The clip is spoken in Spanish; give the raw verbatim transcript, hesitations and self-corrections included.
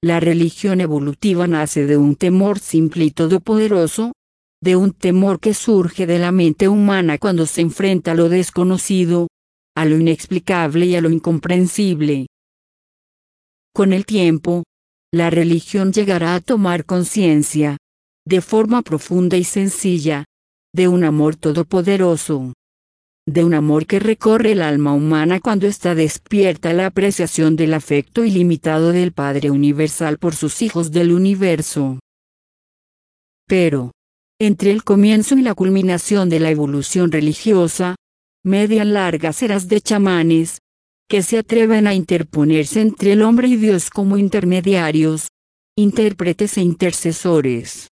La religión evolutiva nace de un temor simple y todopoderoso, de un temor que surge de la mente humana cuando se enfrenta a lo desconocido, a lo inexplicable y a lo incomprensible. Con el tiempo, la religión llegará a tomar conciencia, de forma profunda y sencilla, de un amor todopoderoso. De un amor que recorre el alma humana cuando está despierta a la apreciación del afecto ilimitado del Padre Universal por sus hijos del universo. Pero, entre el comienzo y la culminación de la evolución religiosa, median largas eras de chamanes, que se atreven a interponerse entre el hombre y Dios como intermediarios, intérpretes e intercesores.